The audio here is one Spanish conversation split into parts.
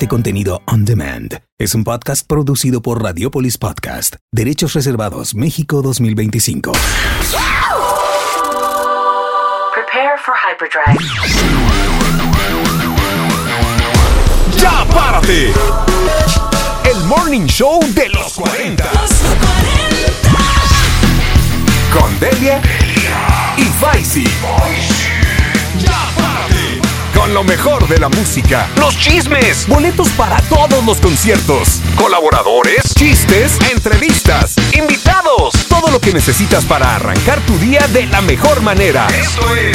Este contenido on demand es un podcast producido por Radiopolis Podcast. Derechos reservados, México 2025. Prepare for hyperdrive. ¡Ya párate! El morning show de los 40. Con Delia y Faisy. ¡Ya párate! Con lo mejor de la música, los chismes, boletos para todos los conciertos, colaboradores, chistes, entrevistas, invitados. Todo lo que necesitas para arrancar tu día de la mejor manera. Esto es...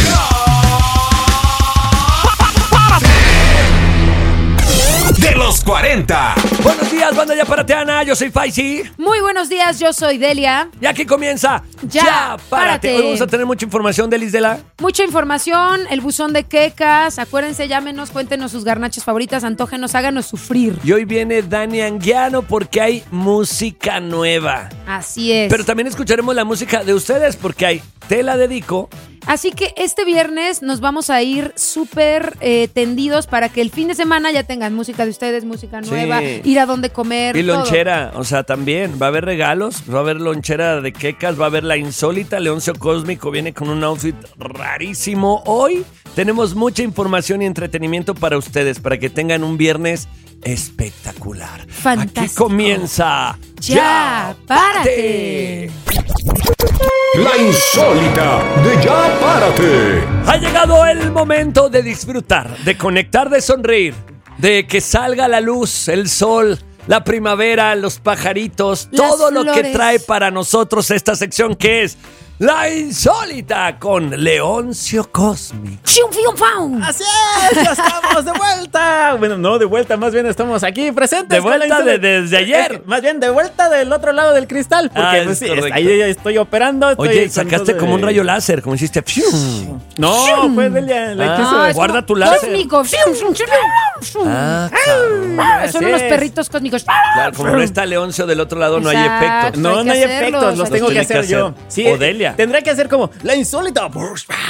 de los 40. Buenos días, banda yaparateana. Yo soy Faisy. Muy buenos días, yo soy Delia. Y aquí comienza Ya Párate. Hoy vamos a tener mucha información de Lisdela. Mucha información, el buzón de quecas. Acuérdense, llámenos, cuéntenos sus garnachas favoritas, antógenos, háganos sufrir. Y hoy viene Dani Anguiano porque hay música nueva. Así es. Pero también escucharemos la música de ustedes porque hay Te la dedico. Así que este viernes nos vamos a ir súper tendidos para que el fin de semana ya tengan música de ustedes, música nueva, ir a donde comer. Y todo. lonchera, o sea, también va a haber regalos, va a haber lonchera de quecas, va a haber la insólita. Leoncio Cósmico viene con un outfit rarísimo. Hoy tenemos mucha información y entretenimiento para ustedes, para que tengan un viernes espectacular. Fantástico. Aquí comienza Ya Párate. La insólita de Ya Párate. Ha llegado el momento de disfrutar, de conectar, de sonreír, de que salga la luz, el sol, la primavera, los pajaritos, Las todo lo que flores. trae para nosotros esta sección que es La Insólita con Leoncio Cósmico. ¡Chium, fium, faum! Así es, ya estamos de vuelta. Bueno, no de vuelta, más bien estamos aquí presentes. De con la vuelta insólita. desde ayer. Más bien de vuelta del otro lado del cristal. Porque Ah, pues, es sí, correcto. ahí estoy operando. Oye, estoy con sacaste todo como un de- rayo láser, como hiciste. No, pues Delia, Ah, es guarda como tu láser. Cósmico. Fium, fium, fium, fium. Ah, Son así unos es. perritos cósmicos. claro, como no está Leoncio del otro lado, no hay Exacto. efectos. No, Hay no que hay hacerlos, efectos, los hay tengo que que hacer. hacer yo. Sí, O Delia. Tendrá que hacer como la insólita. Con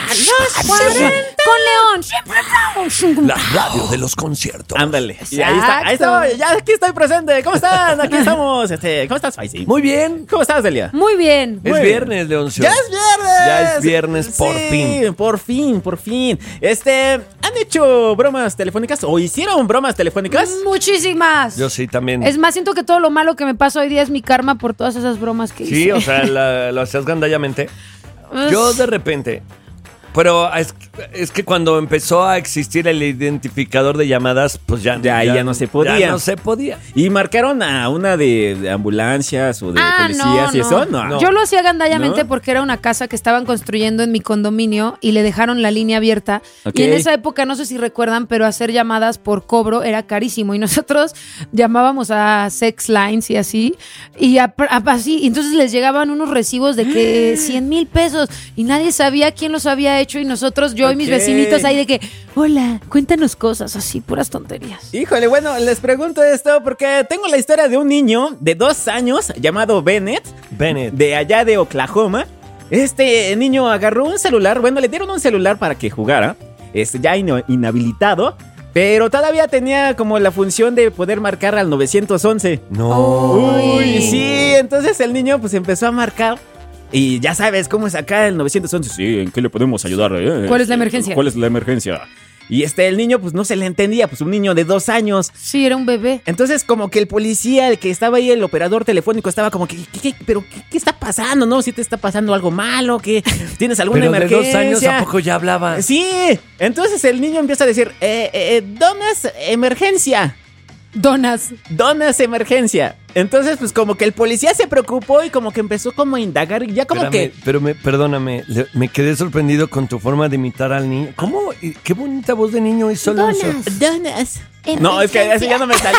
León. Siempre. La radio de los conciertos. Ándale. Y ahí estoy, ya aquí estoy presente. ¿Cómo están? Aquí estamos. ¿Cómo estás, Faisy? Muy bien. ¿Cómo estás, Delia? Muy bien. Es Muy viernes, Leoncio. ¡Ya es viernes! Ya es viernes, por fin. Sí, por fin. ¿Han hecho bromas telefónicas o hicieron bromas telefónicas? Muchísimas. Yo sí también. Es más, siento que todo lo malo que me pasa hoy día es mi karma por todas esas bromas que hice. Sí, o sea, lo hacías gandallamente. Yo de repente. Pero es que cuando empezó a existir el identificador de llamadas, pues ya no se podía. Ya no se podía. ¿Y marcaron a una de ambulancias o de policías y eso? No. Yo lo hacía gandallamente ¿No? porque era una casa que estaban construyendo en mi condominio y le dejaron la línea abierta. Ok. Y en esa época, no sé si recuerdan, pero hacer llamadas por cobro era carísimo. Y nosotros llamábamos a sex lines y así. Y así. Y entonces les llegaban unos recibos de que 100,000 pesos. Y nadie sabía quién los había hecho. Y nosotros, yo y mis Ok. vecinitos ahí de que, hola, cuéntanos cosas así, puras tonterías. Híjole, bueno, les pregunto esto porque tengo la historia de un niño de 2 años llamado Bennett, de allá de Oklahoma. Este niño agarró un celular, bueno, le dieron un celular para que jugara, ya inhabilitado, pero todavía tenía como la función de poder marcar al 911. No. Uy, sí, entonces el niño pues empezó a marcar. Y ya sabes cómo es acá el 911. Sí, ¿en qué le podemos ayudar? ¿Cuál es la emergencia? ¿Cuál es la emergencia? Y el niño pues no se le entendía, pues un niño de 2 años. Sí, era un bebé. Entonces como que el policía, el que estaba ahí, el operador telefónico, estaba como que, ¿qué está pasando? ¿No? ¿Si te está pasando algo malo? ¿Qué? ¿Tienes alguna Pero de emergencia? 2 años, ¿a poco ya hablaba? Sí, entonces el niño empieza a decir, donas emergencia. Donas. Emergencia. Entonces, pues como que el policía se preocupó y como que empezó como a indagar y ya como Perdóname, me quedé sorprendido con tu forma de imitar al niño. ¿Cómo? Qué bonita voz de niño hizo Leoncio. Donas. No, es que ese ya no me salió.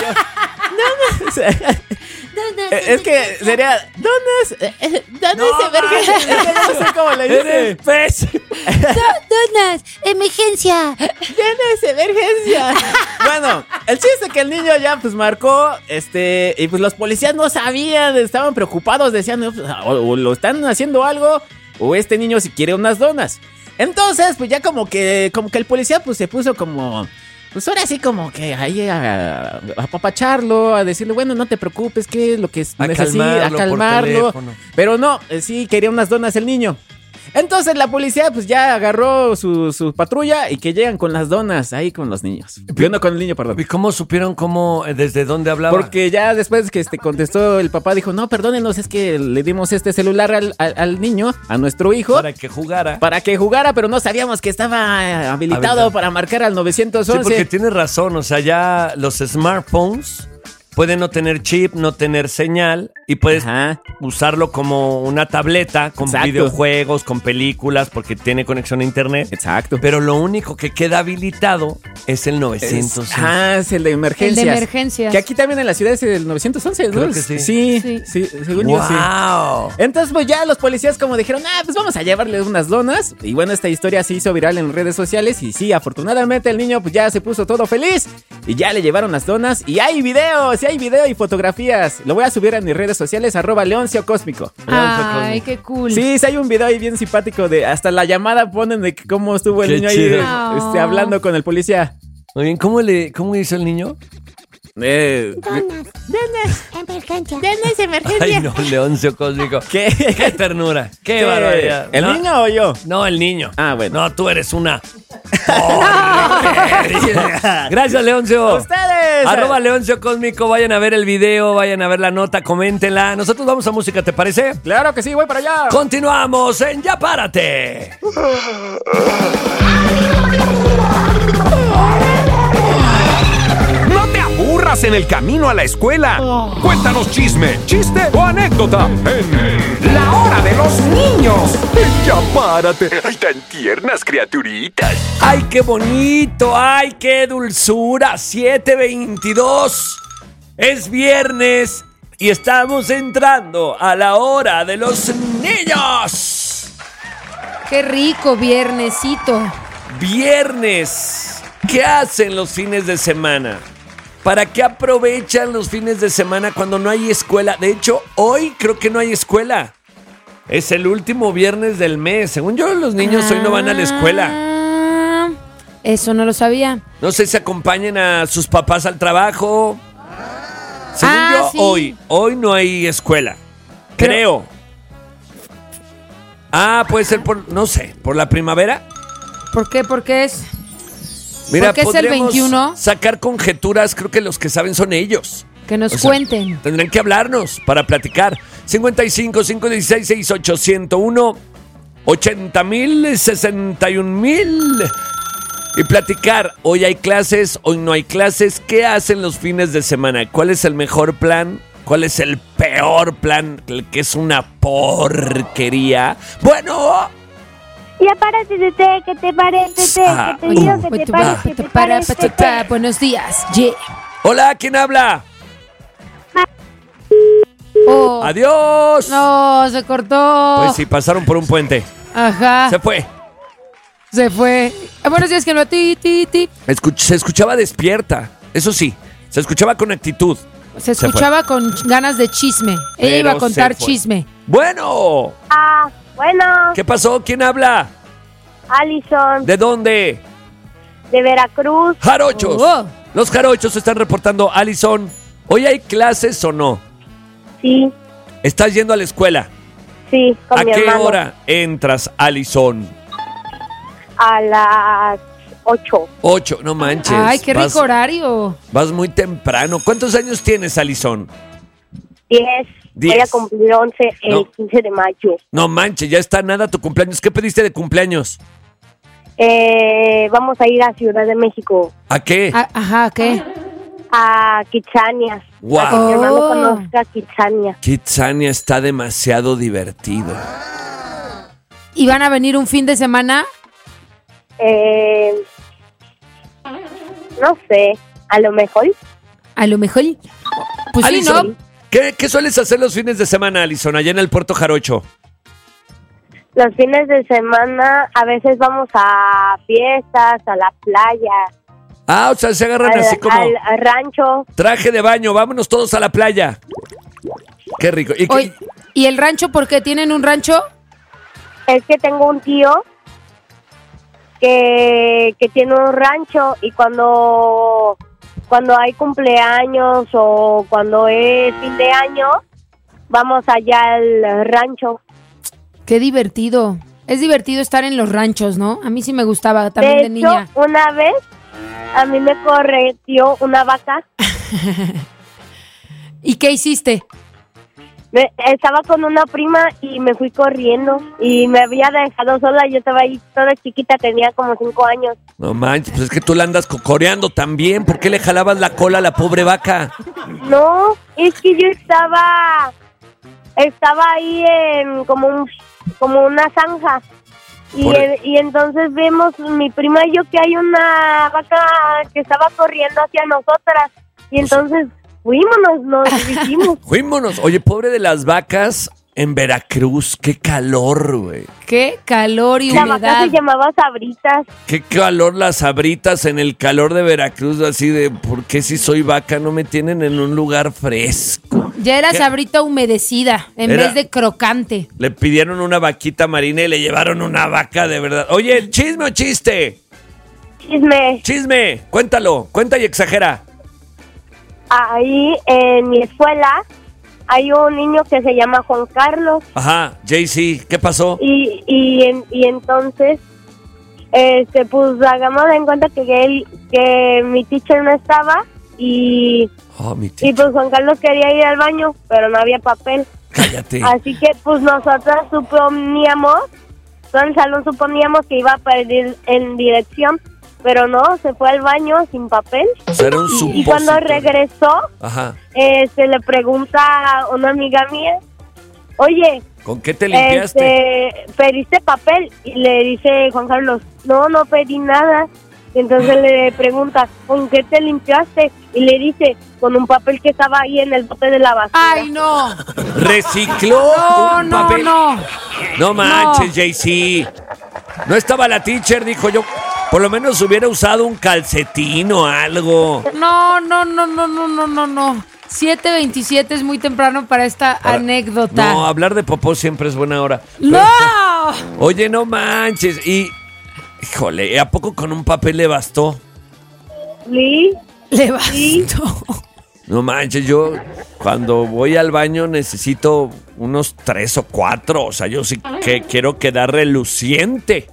Es que sería donas emergencia. Es que yo no sé cómo le dice. ¡Eres pez! Donas, emergencia. Donas emergencia. Bueno, el chiste es que el niño ya pues marcó, y pues los policías no sabían, estaban preocupados, decían, no, pues, o lo están haciendo algo, o este niño si quiere unas donas. Entonces, pues ya como que el policía pues se puso como pues ahora sí como que ahí a apapacharlo, a decirle, bueno, no te preocupes, ¿qué es lo que necesita? A calmarlo. Pero no, sí quería unas donas el niño. Entonces la policía pues ya agarró su patrulla y que llegan con las donas ahí con los niños. Viendo con el niño, perdón. ¿Y cómo supieron desde dónde hablaba? Porque ya después que contestó el papá, dijo, no, perdónenos, es que le dimos este celular al niño, a nuestro hijo. Para que jugara. Pero no sabíamos que estaba habilitado para marcar al 911. Sí, porque tienes razón, o sea, ya los smartphones pueden no tener chip, no tener señal y puedes usarlo como una tableta con videojuegos, con películas, porque tiene conexión a internet. Exacto. Pero lo único que queda habilitado es el 911. Es el de emergencias. El de emergencias. Que aquí también en la ciudad es el 911, ¿no? Creo que sí. Sí, según yo sí. Entonces pues ya los policías como dijeron, pues vamos a llevarle unas donas. Y bueno, esta historia se hizo viral en redes sociales y sí, afortunadamente el niño pues ya se puso todo feliz y ya le llevaron las donas y hay videos. Hay video y fotografías. Lo voy a subir a mis redes sociales, @LeoncióCósmico. Ay, qué cool. Sí, hay un video ahí bien simpático de hasta la llamada ponen de cómo estuvo el niño chido. ahí hablando con el policía. Muy bien, ¿cómo hizo el niño? Donas, emergencia. Ay, no, Leoncio Cósmico. ¿Qué ternura. Qué barbaridad. ¿El niño o yo? No, el niño. Bueno. No, tú eres una. Gracias, Leoncio. ¡Ustedes! @Leoncio Cósmico. Vayan a ver el video, vayan a ver la nota, coméntenla. Nosotros vamos a música, ¿te parece? Claro que sí, voy para allá. Continuamos en Ya Párate. No te aburras en el camino a la escuela. Cuéntanos chisme, chiste o anécdota en La Hora de los Niños. Ya párate. Ay, tan tiernas criaturitas. ¡Ay, qué bonito! ¡Ay, qué dulzura! 7:22. Es viernes y estamos entrando a la hora de los niños. Qué rico, viernesito. Viernes. ¿Qué hacen los fines de semana? ¿Para qué aprovechan los fines de semana cuando no hay escuela? De hecho, hoy creo que no hay escuela. Es el último viernes del mes. Según yo, los niños hoy no van a la escuela. Eso no lo sabía. No sé si acompañen a sus papás al trabajo. Según yo, sí. hoy no hay escuela. Creo. Puede ser por la primavera. ¿Por qué? Porque es... Mira, ¿por qué es el 21? Sacar conjeturas, creo que los que saben son ellos. Que nos cuenten. Tendrán que hablarnos para platicar. 55 516 6801 80,000 61,000 y platicar. Hoy hay clases, hoy no hay clases. ¿Qué hacen los fines de semana? ¿Cuál es el mejor plan? ¿Cuál es el peor plan? El que es una porquería. Bueno. Ya párate, Tete, que te parece, que te digo que te parece. Buenos días, yeah. Hola, ¿quién habla? Oh. Adiós. No, se cortó. Pues sí, pasaron por un puente. Ajá. Se fue. Buenos días, que no. Se escuchaba despierta. Eso sí, se escuchaba con actitud. Se escuchaba con ganas de chisme. Ella iba a contar chisme. Bueno. Bueno. ¿Qué pasó? ¿Quién habla? Alison. ¿De dónde? De Veracruz. Jarochos. Los jarochos están reportando. Alison, ¿hoy hay clases o no? Sí. ¿Estás yendo a la escuela? Sí, con mi hermano. ¿A qué hora entras, Alison? A las 8. 8, no manches. Ay, qué rico horario. Vas muy temprano. ¿Cuántos años tienes, Alison? 10. Voy a cumplir 11 el 15 de mayo. No manches, ya está nada tu cumpleaños. ¿Qué pediste de cumpleaños? Vamos a ir a Ciudad de México. ¿A qué? ¿A qué? A Kitsania. Wow. Para que mi hermano conozca Kitsania. Kitsania está demasiado divertido. ¿Y van a venir un fin de semana? No sé, a lo mejor. Pues Alison, sí, ¿no? ¿Qué sueles hacer los fines de semana, Alison, allá en el Puerto Jarocho? Los fines de semana a veces vamos a fiestas, a la playa. O sea, se agarran así como... Al rancho. Traje de baño, vámonos todos a la playa. Qué rico. ¿Y el rancho por qué? ¿Tienen un rancho? Es que tengo un tío que tiene un rancho y cuando hay cumpleaños o cuando es fin de año, vamos allá al rancho. Qué divertido. Es divertido estar en los ranchos, ¿no? A mí sí me gustaba también de niña. De hecho, una vez a mí me correteó una vaca. ¿Y qué hiciste? Estaba con una prima y me fui corriendo y me había dejado sola. Yo estaba ahí toda chiquita, tenía como 5 años. No manches, pues es que tú la andas cocoreando también. ¿Por qué le jalabas la cola a la pobre vaca? No, es que yo estaba ahí en como una zanja. Y entonces vemos mi prima y yo que hay una vaca que estaba corriendo hacia nosotras. Y entonces nos dijimos. Fuímonos. Oye, pobre de las vacas en Veracruz. Qué calor, güey. Qué calor y humedad. La vaca se llamaba Sabritas. Qué calor las Sabritas en el calor de Veracruz. Así de, ¿por qué si soy vaca no me tienen en un lugar fresco? Ya era Sabrita humedecida en vez de crocante. Le pidieron una vaquita marina y le llevaron una vaca de verdad. Oye, ¿chisme o chiste? Chisme. Cuéntalo. Cuenta y exagera. Ahí en mi escuela hay un niño que se llama Juan Carlos. Ajá, JC, ¿qué pasó? Y entonces, pues hagamos en cuenta que mi teacher no estaba y pues Juan Carlos quería ir al baño, pero no había papel. Cállate. Así que pues nosotros suponíamos, todo el salón suponíamos que iba a perder en dirección. Pero no, se fue al baño sin papel. O sea, era un supositorio. Y cuando regresó, ajá, se le pregunta a una amiga mía, oye, ¿con qué te limpiaste? ¿Pediste papel? Y le dice Juan Carlos, no pedí nada. Y entonces le pregunta, ¿con qué te limpiaste? Y le dice, con un papel que estaba ahí en el bote de la basura. ¡Ay, no! ¿Recicló un papel? No manches, JC. No estaba la teacher, dijo yo. Por lo menos hubiera usado un calcetín o algo. No. 7:27 es muy temprano para esta anécdota. No, hablar de popó siempre es buena hora. ¡No! Oye, no manches. Y, híjole, ¿a poco con un papel le bastó? Sí. Le bastó. No manches, yo cuando voy al baño necesito unos 3 o 4. O sea, yo sí que quiero quedar reluciente.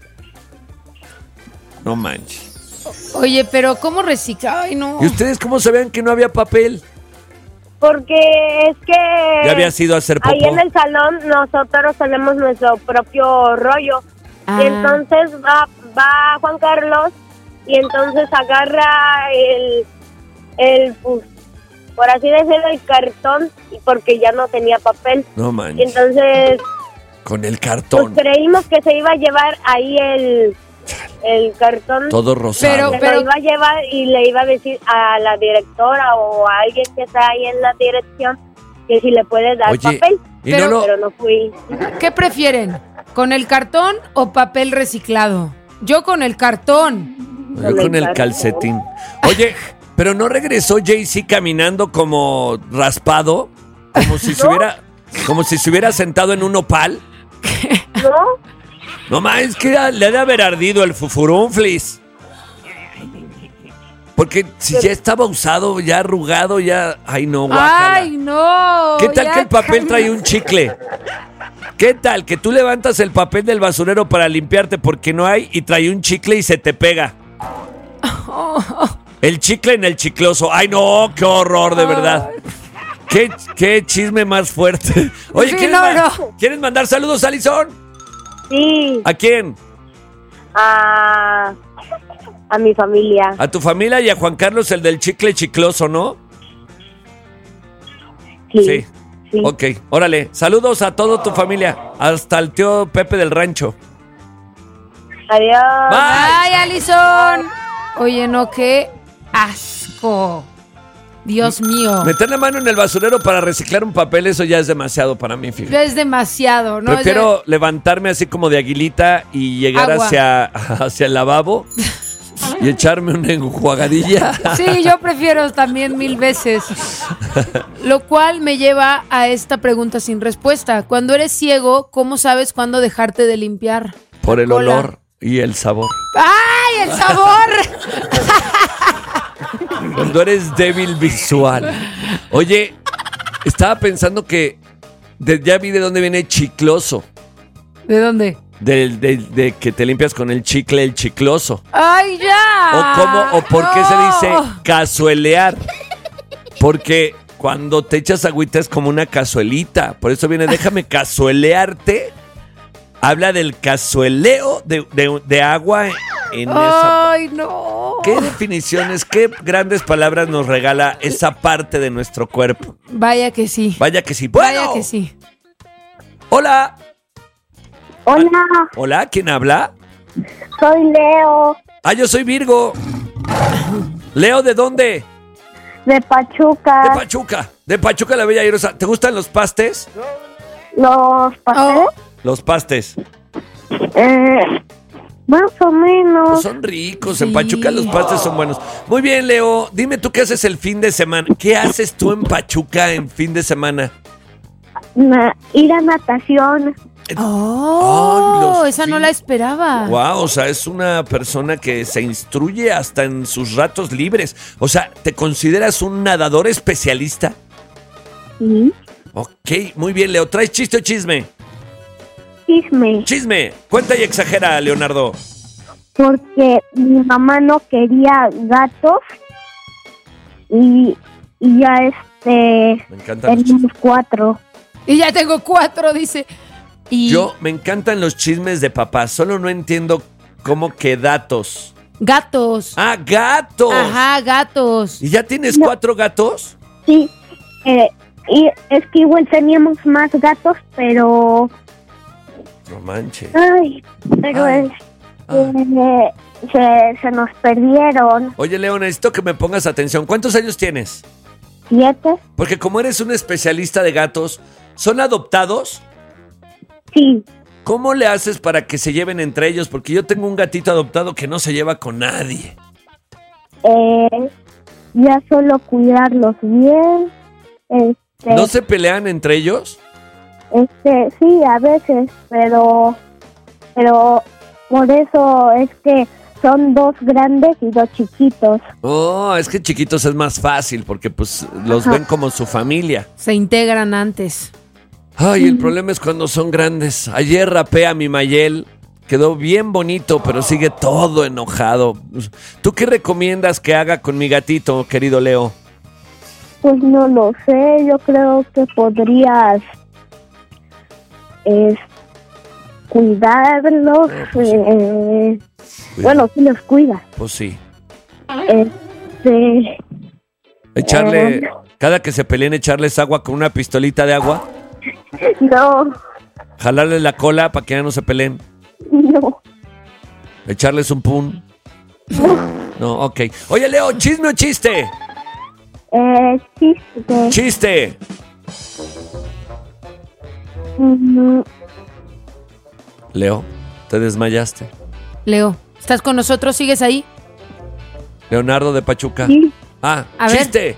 No manches. Oye, pero ¿cómo reciclar? Ay, no. ¿Y ustedes cómo sabían que no había papel? Porque es que... Ya había ido a hacer popó. Ahí en el salón nosotros tenemos nuestro propio rollo. Y entonces va Juan Carlos y entonces agarra el pues, por así decirlo, el cartón, porque ya no tenía papel. No manches. Y entonces... Con el cartón. Pues creímos que se iba a llevar ahí el cartón. Todo rosado. Pero lo iba a llevar y le iba a decir a la directora o a alguien que está ahí en la dirección que si le puede dar papel. Pero no fui. ¿Qué prefieren? ¿Con el cartón o papel reciclado? Yo con el cartón. Yo con el calcetín. Oye, pero no regresó JC caminando como raspado, como si se hubiera sentado en un opal. No. No más, es que le ha de haber ardido el fufurunflis. Porque si ya estaba usado, ya arrugado, ya... Ay, no, guácala. ¡Ay, no! ¿Qué tal que el papel trae un chicle? ¿Qué tal que tú levantas el papel del basurero para limpiarte porque no hay y trae un chicle y se te pega? El chicle en el chicloso. ¡Ay, no! ¡Qué horror, de verdad! ¡Qué chisme más fuerte! Oye, sí, ¿quieres mandar saludos, Alison? Sí. ¿A quién? A mi familia. A tu familia y a Juan Carlos, el del chicle chicloso, ¿no? Sí. Ok, órale. Saludos a toda tu familia. Hasta el tío Pepe del rancho. Adiós. Bye, Alison. Oye, no, qué asco. Dios mío. Meter la mano en el basurero para reciclar un papel, eso ya es demasiado para mí, fíjate. Ya es demasiado, ¿no? Prefiero levantarme así como de aguilita y llegar hacia el lavabo y echarme una enjuagadilla. Sí, yo prefiero también 1000 veces. Lo cual me lleva a esta pregunta sin respuesta. Cuando eres ciego, ¿cómo sabes cuándo dejarte de limpiar? Por el olor. Y el sabor. ¡Ay, el sabor! Cuando eres débil visual. Oye, estaba pensando que ya vi de dónde viene chicloso. ¿De dónde? De que te limpias con el chicle, el chicloso. ¡Ay, ya! ¿O por qué se dice cazuelear? Porque cuando te echas agüita es como una cazuelita. Por eso viene, déjame cazuelearte. Habla del cazueleo de agua en esa... ¡Ay, no! ¿Qué definiciones, qué grandes palabras nos regala esa parte de nuestro cuerpo? Vaya que sí. Vaya que sí. Bueno. Vaya que sí. Hola. Hola, Hola, ¿quién habla? soy Leo, Yo soy Virgo. Leo, ¿de dónde? de Pachuca. De Pachuca. De Pachuca la Bella Airosa. ¿Te gustan los pastes? ¿Los pasteles? Los pastes. Más o menos. Pues son ricos. En Sí. Pachuca los pastes son buenos. Muy bien, Leo. Dime tú qué haces el fin de semana. ¿Qué haces tú en Pachuca en fin de semana? Ir a natación. ¡Oh! Ay, Esa no la esperaba. Wow, o sea, es una persona que se instruye hasta en sus ratos libres. O sea, ¿te consideras un nadador especialista? Sí. Ok, muy bien, Leo. ¿Traes chiste o chisme? Chisme. Chisme. Cuenta y exagera, Leonardo. Porque mi mamá no quería gatos. Y ya Me encantan los tenemos 4. Y ya tengo 4, dice. Y Yo me encantan los chismes de papá, solo no entiendo cómo que datos. gatos. ¡Ah, gatos! Ajá, gatos. ¿Y ya tienes 4 gatos? Sí. Y es que igual teníamos más gatos, pero... No manches. Ay, pero Ay. se nos perdieron. Oye, Leo, necesito que me pongas atención. ¿Cuántos años tienes? 7. Porque como eres un especialista de gatos, ¿son adoptados? Sí. ¿Cómo le haces para que se lleven entre ellos? Porque yo tengo un gatito adoptado que no se lleva con nadie. Ya solo cuidarlos bien. ¿No se pelean entre ellos? Sí, a veces, pero por eso es que son 2 grandes y 2 chiquitos. Oh, es que chiquitos es más fácil porque pues los ven como su familia. Se integran antes. Ay, el problema es cuando son grandes. Ayer rapé a mi Mayel. Quedó bien bonito, pero sigue todo enojado. ¿Tú qué recomiendas que haga con mi gatito, querido Leo? Pues no lo sé, yo creo que podrías cuidarlos. Bueno, sí los cuida. Pues sí. Echarle... Cada que se peleen, echarles agua con una pistolita de agua. No, Jalarles la cola para que ya no se peleen. no. Echarles un pun. No, ok. Oye, Leo, ¿chisme o chiste? Chiste. Chiste. Leo, te desmayaste. Leo, ¿estás con nosotros? ¿Sigues ahí? Leonardo de Pachuca. Sí. Ah, A ver. chiste.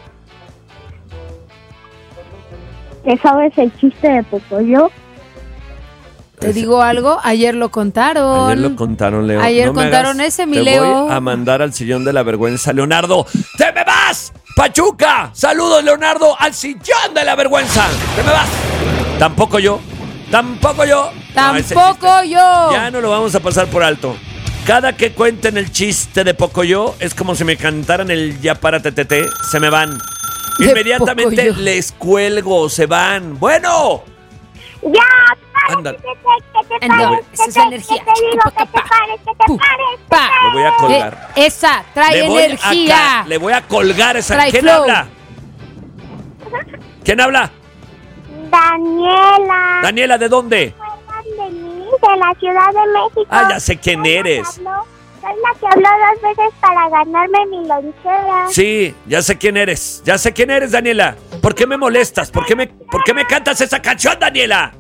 ¿Qué sabes el chiste de Pocoyo? ¿Te digo algo? Ayer lo contaron. Ayer lo contaron, Leo. Ayer No me contaron hagas- ese, mi te Leo. voy a mandar al sillón de la vergüenza, Leonardo. ¡Te me vas! ¡Pachuca! ¡Saludos, Leonardo! ¡Al sillón de la vergüenza! ¡Te me vas! Tampoco yo. Tampoco yo. No, ese Tampoco chiste yo. Ya no lo vamos a pasar por alto. Cada que cuenten el chiste de Pocoyo es como si me cantaran el ya párate, tete. Se me van. De Inmediatamente Pocoyo. les cuelgo. Se van. Bueno. ¡Ya! Ándale. Anda, esa es la energía. Que te digo que te pares, que te Pu, pares. pa. Le voy a colgar. Esa, trae Le voy energía. le voy a colgar esa. Trae ¿Quién flow. habla? ¿Quién habla? Daniela. Daniela, ¿de dónde? De mí, de la Ciudad de México. Ah, ya sé quién eres. Soy la que habló 2 veces para ganarme mi lonchera. Sí, ya sé quién eres. Ya sé quién eres, Daniela. ¿Por qué me molestas? ¿Por qué me cantas esa canción, Daniela?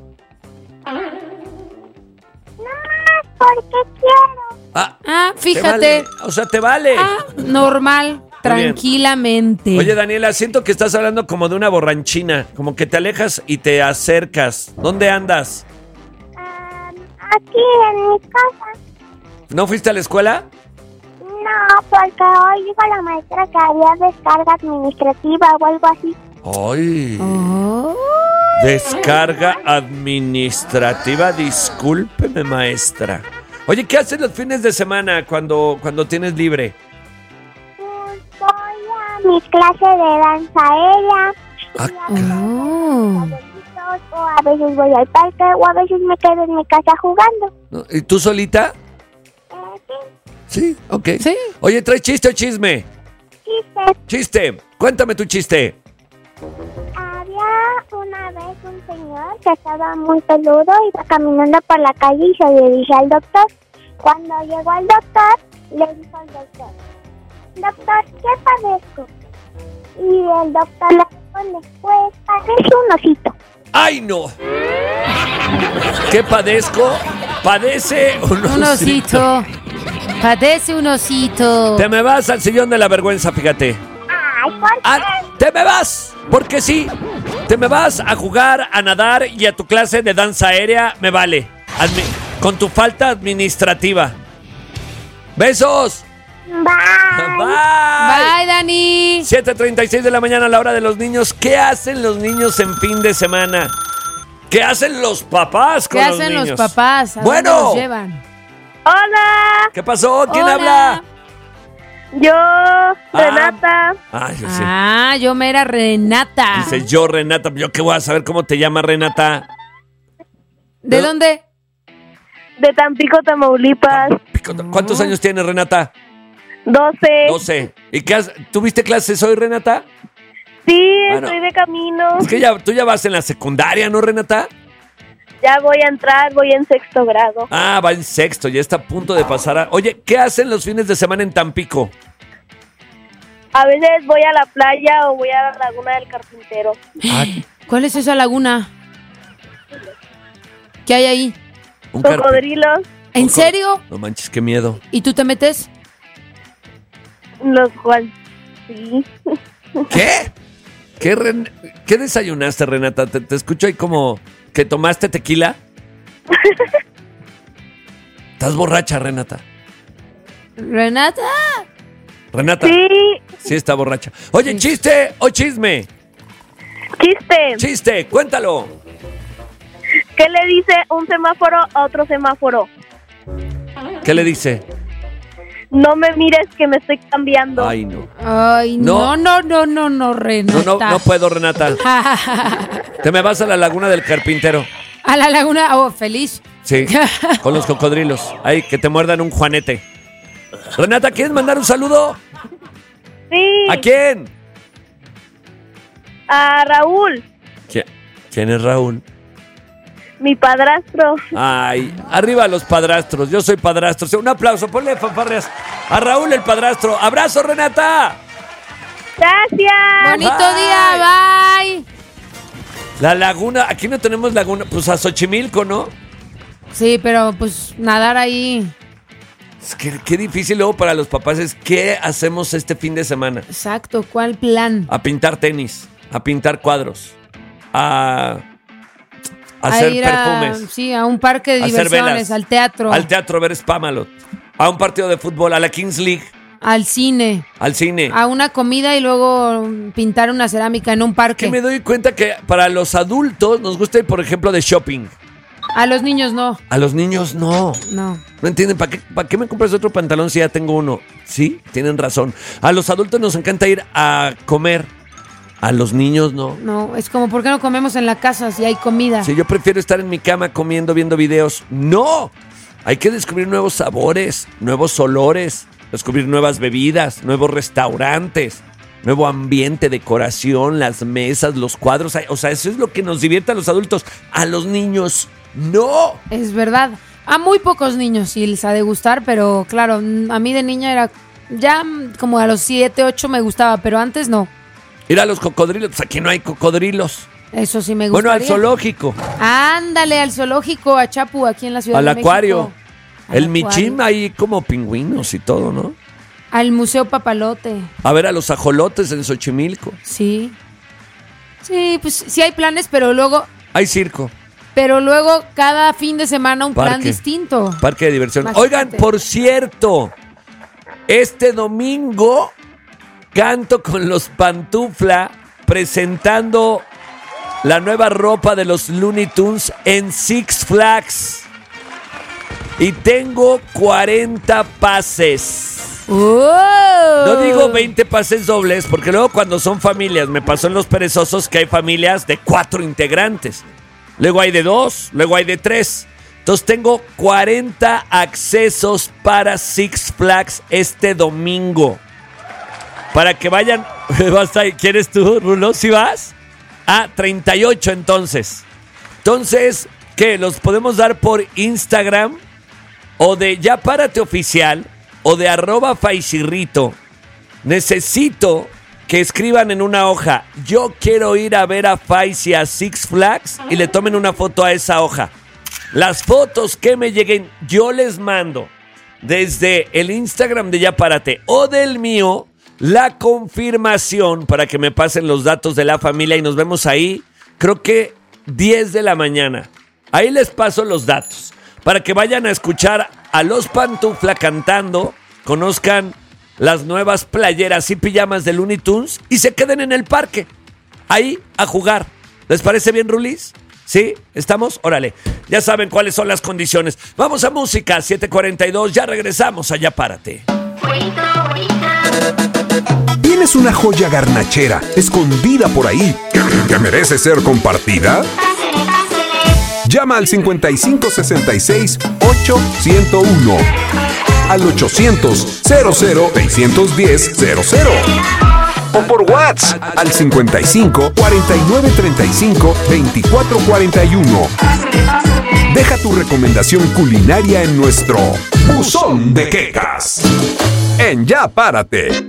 Porque quiero. Ah, te fíjate. vale. O sea, te vale. Ah, normal, tranquilamente. Oye, Daniela, siento que estás hablando como de una borranchina. Como que te alejas y te acercas. ¿Dónde andas? Aquí en mi casa. ¿No fuiste a la escuela? No, porque hoy dijo la maestra que había descarga administrativa o algo así. ¡Ay! Oh. Descarga administrativa. Discúlpeme, maestra. Oye, ¿qué haces los fines de semana cuando tienes libre? Pues voy a mis clases de danza aérea. Oh. O a veces voy al parque o a veces me quedo en mi casa jugando. ¿Y tú solita? Sí, Sí, ok. Sí. Oye, ¿traes chiste o chisme? chiste. Chiste. Cuéntame tu chiste. Había una vez un señor que estaba muy peludo, iba caminando por la calle y se dirigía al doctor. Cuando llegó al doctor, le dijo al doctor, doctor, ¿qué padezco? Y el doctor le responde, pues padece un osito. ¡Ay, no! ¿Qué padezco? Padece Un osito. Padece un osito. Te me vas al sillón de la vergüenza, fíjate. Ay, ¿por qué? ¡Te me vas! Porque sí. Te me vas a jugar, a nadar y a tu clase de danza aérea, me vale. Con tu falta administrativa. ¡Besos! Bye. Bye. Bye, Dani. 7:36 de la mañana, a la hora de los niños. ¿Qué hacen los niños en fin de semana? ¿Qué hacen los papás con ¿Qué los niños? hacen los papás? ¿A Bueno. dónde los llevan? Hola, ¿Qué pasó? ¿Quién Hola. habla? yo, Renata. Ay, yo sé. Ah, yo me era Renata. Dice yo, Renata. ¿Yo qué voy a saber cómo te llamas, Renata? ¿De ¿No? dónde? De Tampico, Tamaulipas. ¿Cuántos años tienes, Renata? 12. 12. ¿Y tuviste clases hoy, Renata? Sí, Bueno. estoy de camino. Es que tú ya vas en la secundaria, ¿no, Renata? Ya voy a entrar, voy en 6º grado. Ah, va en sexto, ya está a punto de pasar a... Oye, ¿qué hacen los fines de semana en Tampico? A veces voy a la playa o voy a la laguna del Carpintero. ¿Cuál es esa laguna? ¿Qué hay ahí? Un carpi- Cocodrilos, ¿En serio? No manches, qué miedo. ¿Y tú te metes? los cuales sí. ¿Qué? ¿Qué desayunaste, Renata? Te escucho ahí como que tomaste tequila. ¿Estás borracha, Renata? ¿Renata? Renata. Sí, Sí está borracha. Oye, ¿chiste o chisme? chiste. Chiste, cuéntalo. ¿Qué le dice un semáforo a otro semáforo? ¿Qué le dice? No me mires que me estoy cambiando. Ay, no. Ay, No. no, Renata. No puedo, Renata. Te me vas a la laguna del Carpintero. A la laguna, feliz. Sí, con los cocodrilos. Ay, que te muerdan un juanete. Renata, ¿quieres mandar un saludo? Sí, ¿A quién? a Raúl, ¿Quién es Raúl? mi padrastro. Ay, arriba los padrastros. Yo soy padrastro. Un aplauso, ponle fanfarrias a Raúl el padrastro. ¡Abrazo, Renata! Gracias. Bonito Bye. día, bye. La laguna, aquí no tenemos laguna, pues a Xochimilco, ¿no? Sí, pero pues nadar ahí. Es que qué difícil luego para los papás es ¿qué hacemos este fin de semana? Exacto, ¿cuál plan? A pintar tenis, a pintar cuadros, a hacer ir perfumes, sí, a un parque de a hacer diversiones, velas, al teatro, al teatro a ver Spamalot, a un partido de fútbol, a la Kings League, al cine, al cine. a una comida y luego pintar una cerámica en un parque. Que me doy cuenta que para los adultos nos gusta ir, por ejemplo, de shopping. A los niños no. A los niños no. No. No entienden, ¿para qué me compras otro pantalón si ya tengo uno? Sí, tienen razón. A los adultos nos encanta ir a comer. A los niños no. No, es como, ¿por qué no comemos en la casa si hay comida? Si yo prefiero estar en mi cama comiendo, viendo videos. ¡No! Hay que descubrir nuevos sabores, nuevos olores, descubrir nuevas bebidas, nuevos restaurantes, nuevo ambiente, decoración, las mesas, los cuadros. O sea, eso es lo que nos divierte a los adultos. A los niños, ¡no! Es verdad. A muy pocos niños sí les ha de gustar, pero claro, a mí de niña era ya como a los 7, 8 me gustaba, pero antes no. Ir a los cocodrilos, pues aquí no hay cocodrilos. Eso sí me Bueno, gustaría. al zoológico, Ándale, al zoológico, a Chapu, aquí en la Ciudad al de México. acuario. Al El acuario. Michim, hay como pingüinos y todo, ¿no? Al Museo Papalote, A ver a los ajolotes en Xochimilco. sí. Sí, pues sí hay planes, pero luego Hay circo. pero luego cada fin de semana un plan distinto. Parque de diversión. Imagínate. Oigan, por cierto, este domingo canto con los Pantufla presentando la nueva ropa de los Looney Tunes en Six Flags. Y tengo 40 pases. ¡Oh! No digo 20 pases dobles, porque luego cuando son familias, me pasó en Los Perezosos que hay familias de 4 integrantes. Luego hay de 2, luego hay de 3. Entonces tengo 40 accesos para Six Flags este domingo. Para que vayan. ¿Quieres tú, Rulo? ¿Sí vas? 38 entonces. Entonces, ¿qué? ¿Los podemos dar por Instagram? O de Ya Párate Oficial, o de @Faisirrito. Necesito que escriban en una hoja: yo quiero ir a ver a Faisy a Six Flags, y le tomen una foto a esa hoja. Las fotos que me lleguen, yo les mando desde el Instagram de Ya Párate o del mío la confirmación para que me pasen los datos de la familia y nos vemos ahí, creo que 10 de la mañana. Ahí les paso los datos para que vayan a escuchar a los Pantufla cantando, conozcan las nuevas playeras y pijamas de Looney Tunes y se queden en el parque, ahí a jugar. ¿Les parece bien, Rulis? ¿Sí? ¿Estamos? Órale. Ya saben cuáles son las condiciones. Vamos a música, 7:42, ya regresamos a Ya Párate. ¿Tienes una joya garnachera escondida por ahí que merece ser compartida? Llama al 5566-8101, al 800-00-610-00 o por WhatsApp al 55 49 35 24 41. Deja tu recomendación culinaria en nuestro Buzón de Quecas. En Ya Párate.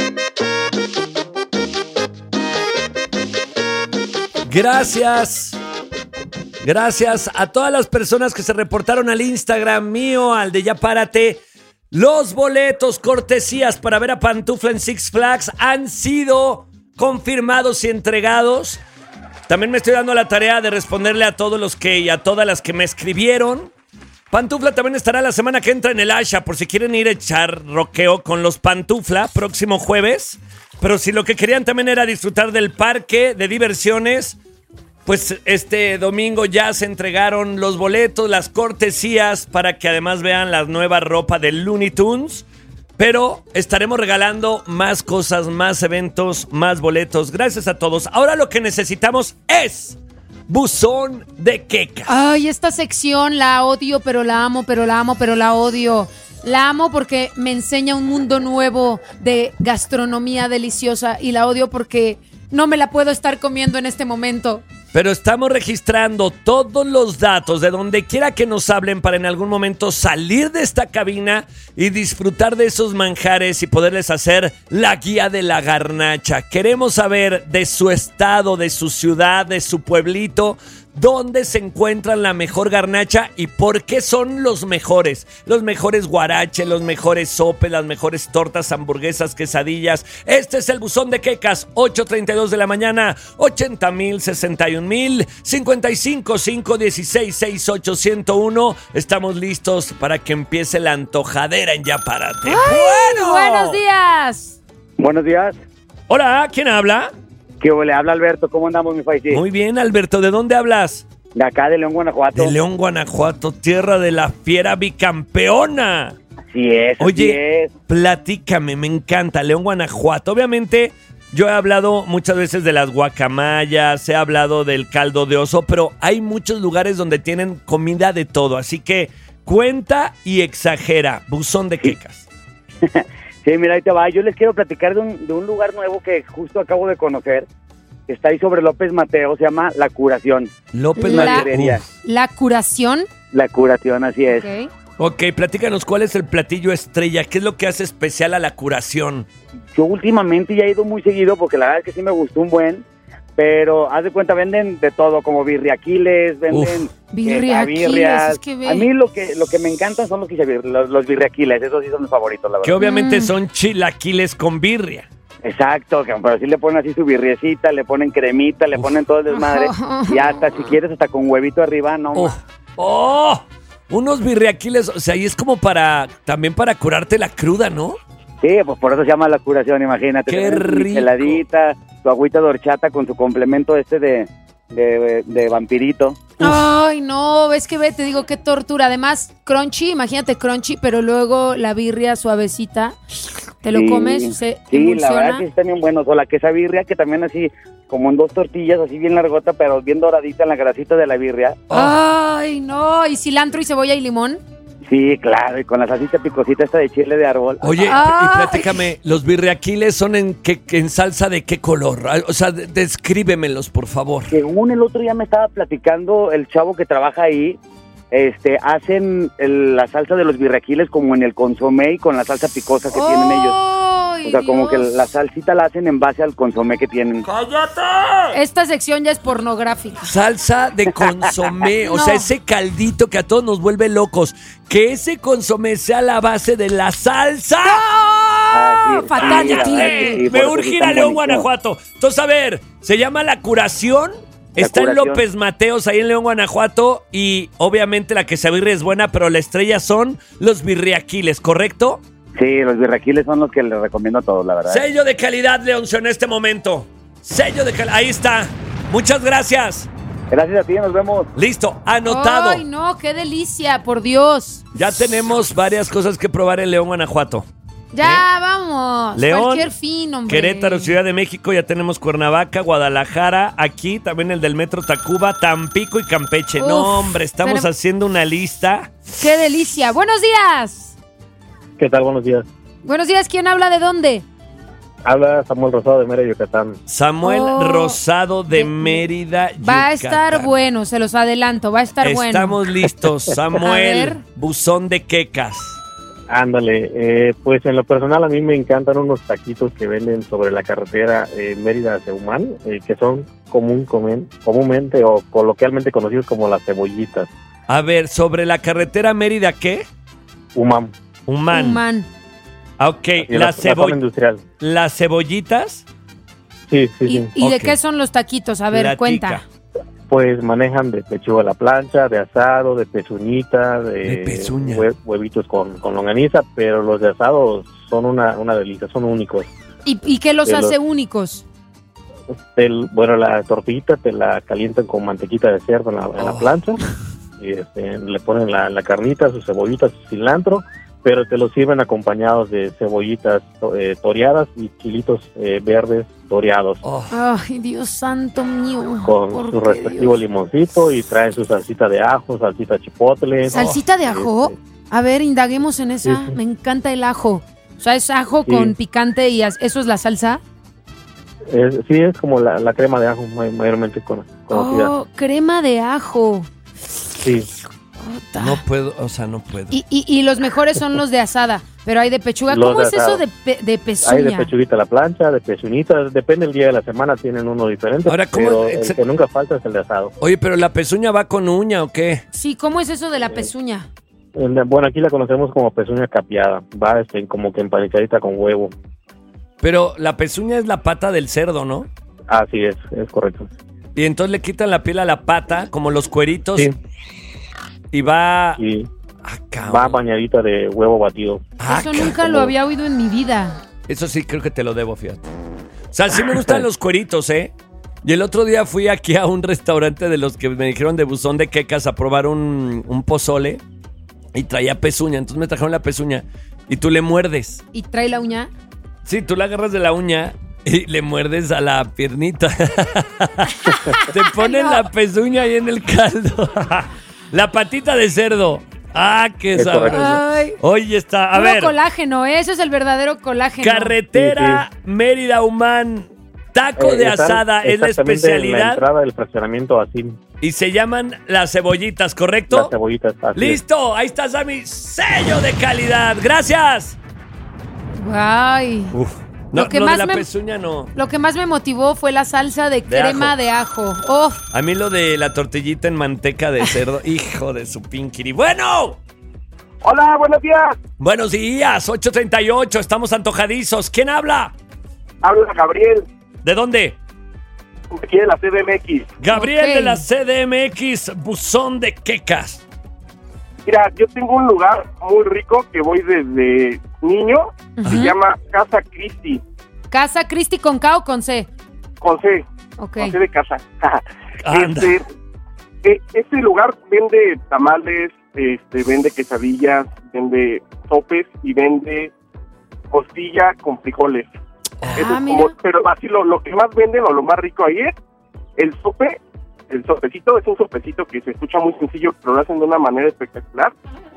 Gracias a todas las personas que se reportaron al Instagram mío, al de Ya Párate. Los boletos cortesías para ver a Pantufla en Six Flags han sido confirmados y entregados. También me estoy dando la tarea de responderle a todos los que y a todas las que me escribieron. Pantufla también estará la semana que entra en el Asha, por si quieren ir a echar roqueo con los Pantufla próximo jueves. Pero si lo que querían también era disfrutar del parque de diversiones, pues este domingo ya se entregaron los boletos, las cortesías, para que además vean la nueva ropa de Looney Tunes. Pero estaremos regalando más cosas, más eventos, más boletos. Gracias a todos. Ahora lo que necesitamos es Buzón de Quecas. Ay, esta sección la odio, pero la amo, pero la amo, pero la odio. La amo porque me enseña un mundo nuevo de gastronomía deliciosa, y la odio porque no me la puedo estar comiendo en este momento. Pero estamos registrando todos los datos de donde quiera que nos hablen para en algún momento salir de esta cabina y disfrutar de esos manjares y poderles hacer la guía de la garnacha. Queremos saber de su estado, de su ciudad, de su pueblito, dónde se encuentran la mejor garnacha y por qué son los mejores. Los mejores guaraches, los mejores sopes, las mejores tortas, hamburguesas, quesadillas. Este es el Buzón de Quecas, 8:32 de la mañana, 80,000, 61,000, 55 516 68101. Estamos listos para que empiece la antojadera en Ya Párate. ¡Bueno! ¡Buenos días! Buenos días. Hola, ¿quién habla? ¿Qué le habla Alberto? ¿Cómo andamos, mi Faisy? Muy bien, Alberto. ¿De dónde hablas? De acá, de León, Guanajuato. De León, Guanajuato, tierra de la fiera bicampeona. Así es. Oye, platícame, me encanta León, Guanajuato. Obviamente, yo he hablado muchas veces de las guacamayas, he hablado del caldo de oso, pero hay muchos lugares donde tienen comida de todo. Así que cuenta y exagera. Buzón de Quecas. Sí, mira, ahí te va. Yo les quiero platicar de un lugar nuevo que justo acabo de conocer. Que está ahí sobre López Mateo. Se llama La Curación. López Mateo. ¿La Curación? La Curación, así es. Ok, platícanos, ¿cuál es el platillo estrella? ¿Qué es lo que hace especial a La Curación? Yo últimamente ya he ido muy seguido porque la verdad es que sí me gustó un buen. Pero haz de cuenta, venden de todo, como birriaquiles, venden birrias. Es que a mí lo que me encantan son los birriaquiles, esos sí son mis favoritos, la verdad. Que obviamente son chilaquiles con birria. Exacto, pero sí le ponen así su birriecita, le ponen cremita, le ponen todo el desmadre. Y hasta, si quieres, hasta con huevito arriba, no. Unos birriaquiles, o sea, y es como también para curarte la cruda, ¿no? Sí, pues por eso se llama la curación, imagínate. ¡Qué rico! Tu heladita, tu agüita de horchata con su complemento de vampirito. Ay, no, ves que te digo, qué tortura. Además, crunchy, imagínate crunchy, pero luego la birria suavecita, te lo comes, se emulsiona. La verdad que está bien bueno. O la queso birria, que también así, como en 2 tortillas, así bien largota, pero bien doradita en la grasita de la birria. Ay, no, ¿y cilantro y cebolla y limón? Sí, claro, y con la salsita picosita esta de chile de árbol. Oye, y platícame, ¿los birriaquiles son en salsa de qué color? O sea, descríbemelos, por favor. Según el otro día me estaba platicando el chavo que trabaja ahí, hacen la salsa de los birriaquiles como en el consomé y con la salsa picosa que tienen ellos. O sea, como que la salsita la hacen en base al consomé que tienen. ¡Cállate! Esta sección ya es pornográfica. Salsa de consomé, o sea, ese caldito que a todos nos vuelve locos. Que ese consomé sea la base de la salsa. ¡No! ¡Fatal de ti! Me urge ir a León, Guanajuato. Entonces, a ver, se llama La Curación. Está en López Mateos, ahí en León, Guanajuato. Y obviamente la quesabirria es buena, pero la estrella son los birriaquiles, ¿correcto? Sí, los birriaquiles son los que les recomiendo a todos, la verdad. Sello de calidad, Leoncio, en este momento. Sello de calidad, ahí está. Muchas gracias. Gracias a ti, nos vemos. Listo, anotado. Ay, no, qué delicia, por Dios. Ya tenemos varias cosas que probar en León, Guanajuato. Ya, vamos. León, cualquier fin, hombre. Querétaro, Ciudad de México, ya tenemos Cuernavaca, Guadalajara, aquí también el del Metro Tacuba, Tampico y Campeche. Uf, no, hombre, estamos haciendo una lista. ¡Qué delicia! ¡Buenos días! ¿Qué tal? Buenos días. Buenos días, ¿quién habla de dónde? Habla Samuel Rosado de Mérida, Yucatán. Samuel Rosado de Mérida, Yucatán. Va a estar bueno, se los adelanto, va a estar bueno. Estamos listos, Samuel. Buzón de quecas. Ándale, pues en lo personal a mí me encantan unos taquitos que venden sobre la carretera Mérida-Seumán, que son comúnmente o coloquialmente conocidos como las cebollitas. A ver, sobre la carretera Mérida, ¿qué? Humán. Ok, la industrial. ¿Las cebollitas? Sí. ¿Y de qué son los taquitos? A ver, cuenta. Pues manejan de pechuga a la plancha, de asado, de pezuñita, de pezuña. Huevitos con longaniza, pero los de asado son una delicia, son únicos. ¿Y qué los hace únicos? Bueno, la tortillita te la calientan con mantequita de cerdo en la plancha, y le ponen la carnita, sus cebollitas, su cilantro, pero te lo sirven acompañados de cebollitas toreadas y chilitos verdes toreados. Ay, Dios santo mío. Con su respectivo limoncito y traen su salsita de ajo, salsita chipotle. ¿Salsita de ajo? A ver, indaguemos en esa. Sí. Me encanta el ajo. O sea, es ajo con picante y ¿eso es la salsa? Sí, es como la crema de ajo mayormente conocida. Oh, crema de ajo. Sí. No puedo, no puedo. Y los mejores son los de asada, pero hay de pechuga. ¿Cómo es eso de pezuña? Hay de pechuguita a la plancha, de pezuñita, depende del día de la semana, tienen uno diferente. Ahora, pero el que nunca falta es el de asado. Oye, pero ¿la pezuña va con uña o qué? Sí, ¿cómo es eso de la pezuña? Bueno, aquí la conocemos como pezuña capeada, va como que empanizadita con huevo. Pero la pezuña es la pata del cerdo, ¿no? Así es correcto. Y entonces le quitan la piel a la pata, como los cueritos. Sí. Y va... va bañadita de huevo batido. Eso nunca lo había oído en mi vida. Eso sí creo que te lo debo, fíjate. O sea, sí me gustan los cueritos, ¿eh? Y el otro día fui aquí a un restaurante de los que me dijeron de Buzón de quecas a probar un pozole. Y traía pezuña, entonces me trajeron la pezuña. Y tú le muerdes. ¿Y trae la uña? Sí, tú la agarras de la uña y le muerdes a la piernita. Te ponen la pezuña ahí en el caldo. La patita de cerdo. Qué sabroso. Oye, está, a ver. Colágeno, ese es el verdadero colágeno. Carretera Mérida Humán. Taco de asada es la especialidad. En la entrada del fraccionamiento así. Y se llaman las cebollitas, ¿correcto? Las cebollitas, así. Listo, ahí está, Sammy. Sello de calidad. Gracias. Ay. No, lo de la pezuña no. Lo que más me motivó fue la salsa de crema de ajo. Oh. A mí lo de la tortillita en manteca de cerdo. Hijo de su pinquiri. ¡Bueno! Hola, buenos días. Buenos días, 8:38. Estamos antojadizos. ¿Quién habla? Habla Gabriel. ¿De dónde? Aquí de la CDMX. Gabriel de la CDMX, Buzón de Quecas. Mira, yo tengo un lugar muy rico que voy desde niño. Se llama Casa Cristi. ¿Casa Cristi con K o con C? Con C. Okay. Con C de casa. Este lugar vende tamales, vende quesadillas, vende sopes y vende costilla con frijoles. Pero así lo que más venden o lo más rico ahí es el sope. El sopecito es un sopecito que se escucha muy sencillo, pero lo hacen de una manera espectacular.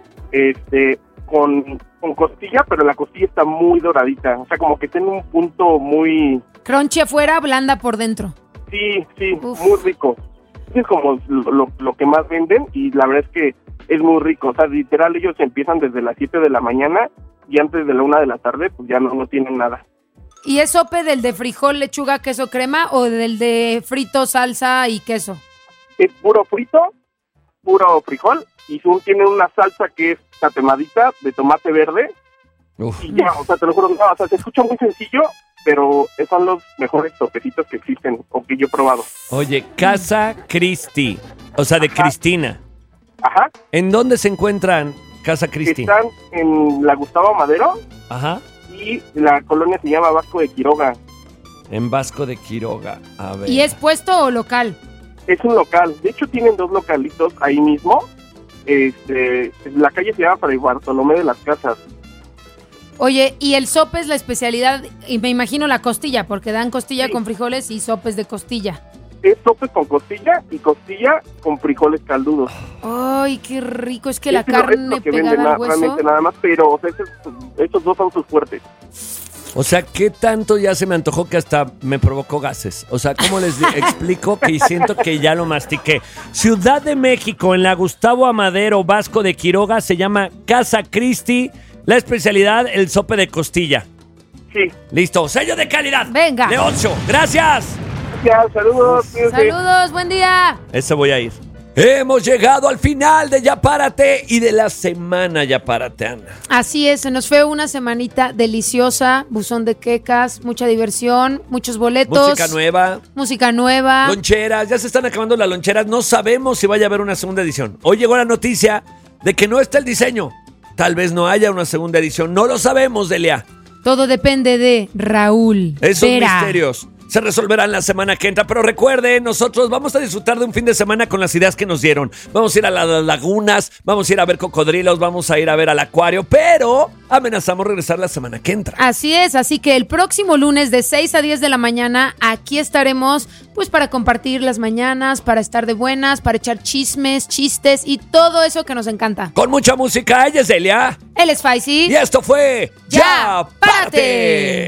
Con costilla, pero la costilla está muy doradita. O sea, como que tiene un punto muy... Crunchy afuera, blanda por dentro. Sí, muy rico. Es como lo que más venden y la verdad es que es muy rico. O sea, literal, ellos empiezan desde las 7 de la mañana y antes de la 1 de la tarde, pues ya no tienen nada. ¿Y es sope del de frijol, lechuga, queso, crema o del de frito, salsa y queso? Es puro frito, puro frijol y tienen una salsa que es tatemadita de tomate verde. Uf. Y ya, o sea, te lo juro, o sea, se escucha muy sencillo, pero son los mejores sopecitos que existen o que yo he probado. Oye, Casa Cristi, o sea, de Cristina. Ajá. ¿En dónde se encuentran Casa Cristi? Están en la Gustavo Madero. Ajá. Y la colonia se llama Vasco de Quiroga. En Vasco de Quiroga, a ver. ¿Y es puesto o local? Es un local. De hecho, tienen 2 localitos ahí mismo. La calle se llama Fray Bartolomé de las Casas. Oye, y el sope es la especialidad, y me imagino la costilla, porque dan costilla con frijoles y sopes de costilla. Es sope con costilla y costilla con frijoles caldudos. Ay, qué rico, es que la carne pegada al hueso. Realmente nada más, pero o sea, estos 2 son sus fuertes. O sea, ¿qué tanto ya se me antojó que hasta me provocó gases? O sea, ¿cómo les explico que siento que ya lo mastiqué? Ciudad de México, en la Gustavo Amadero, Vasco de Quiroga, se llama Casa Cristi. La especialidad, el sope de costilla. Sí. Listo, sello de calidad. Venga. De 8, gracias. Gracias, saludos. Saludos, buen día. Ese voy a ir. Hemos llegado al final de Ya Párate y de la semana Ya Párate, Ana. Así es, se nos fue una semanita deliciosa, Buzón de Quecas, mucha diversión, muchos boletos. Música nueva. Loncheras, ya se están acabando las loncheras, no sabemos si vaya a haber una segunda edición. Hoy llegó la noticia de que no está el diseño. Tal vez no haya una segunda edición, no lo sabemos, Delia. Todo depende de Raúl. Esos misterios se resolverán la semana que entra, pero recuerden, nosotros vamos a disfrutar de un fin de semana con las ideas que nos dieron. Vamos a ir a las lagunas, vamos a ir a ver cocodrilos, vamos a ir a ver al acuario, pero amenazamos regresar la semana que entra. Así es, así que el próximo lunes de 6 a 10 de la mañana, aquí estaremos pues para compartir las mañanas, para estar de buenas, para echar chismes, chistes y todo eso que nos encanta. Con mucha música, ella es Delia. Él es Faisy. Y esto fue Ya Párate.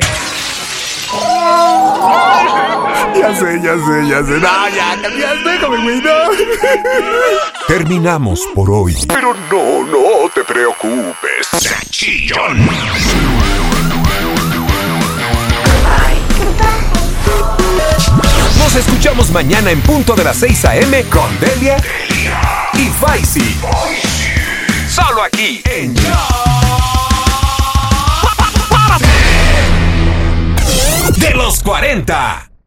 Ya sé. No, ya cambiaste, güey, no. Terminamos por hoy. Pero no te preocupes. Chillón. Nos escuchamos mañana en punto de las 6 a.m. con Delia y Faisy. Solo aquí en Ya Párate. De los 40.